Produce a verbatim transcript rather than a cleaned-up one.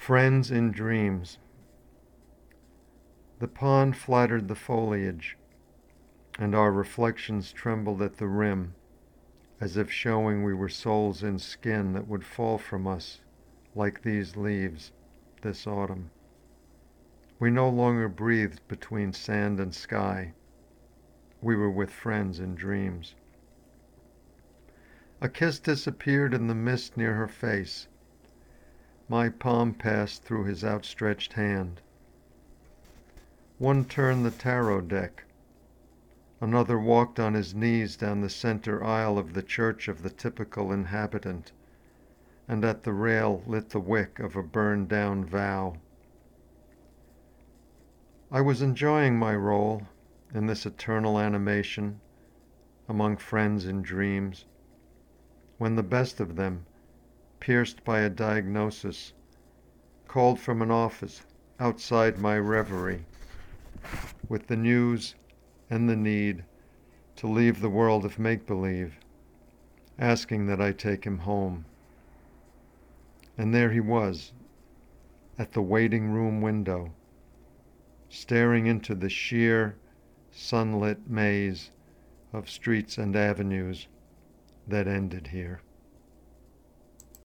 Friends in Dreams. The pond flattered the foliage, and our reflections trembled at the rim, as if showing we were souls in skin that would fall from us like these leaves this autumn. We no longer breathed between sand and sky. We were with friends in dreams. A kiss disappeared in the mist near her face. My palm passed through his outstretched hand. One turned the tarot deck. Another walked on his knees down the center aisle of the church of the typical inhabitant, and at the rail lit the wick of a burned-down vow. I was enjoying my role in this eternal animation among friends in dreams, when the best of them, pierced by a diagnosis, called from an office outside my reverie, with the news and the need to leave the world of make-believe, asking that I take him home. And there he was, at the waiting room window, staring into the sheer, sunlit maze of streets and avenues that ended here.